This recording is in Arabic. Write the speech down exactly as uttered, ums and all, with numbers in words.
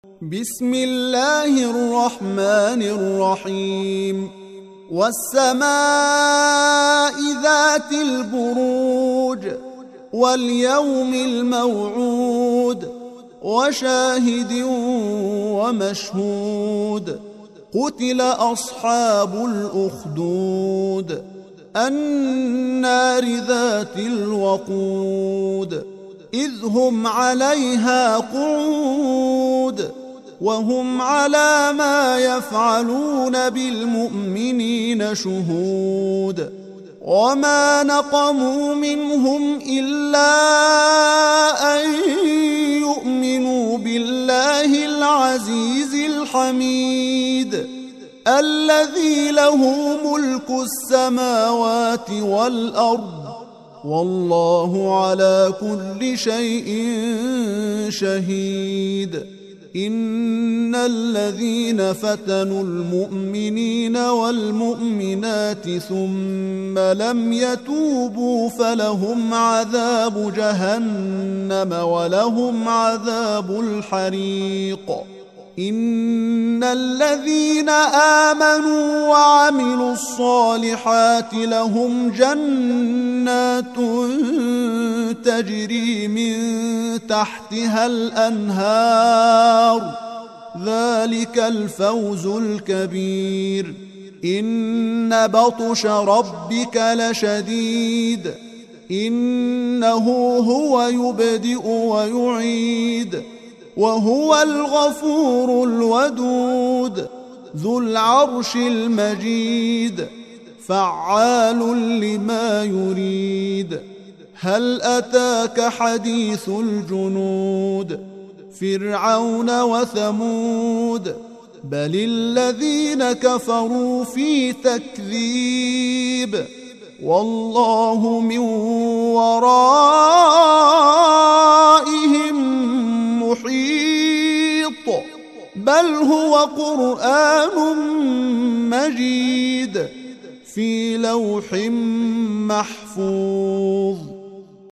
بسم الله الرحمن الرحيم والسماء ذات البروج واليوم الموعود وشاهد ومشهود قتل أصحاب الأخدود النار ذات الوقود إذ هم عليها قعود وهم على ما يفعلون بالمؤمنين شهود وما نقموا منهم إلا أن يؤمنوا بالله العزيز الحميد الذي له ملك السماوات والأرض والله على كل شيء شهيد إن الذين فتنوا المؤمنين والمؤمنات ثم لم يتوبوا فلهم عذاب جهنم ولهم عذاب الحريق إن الذين آمنوا وعملوا الصالحات لهم جنات تجري من تحتها الأنهار ذلك الفوز الكبير إن بطش ربك لشديد إنه هو يبدئ ويعيد وهو الغفور الودود ذو العرش المجيد فعال لما يريد هل أتاك حديث الجنود فرعون وثمود بل الذين كفروا في تكذيب والله من ورائهم محيط بل هو قرآن مجيد في لوح محفوظ.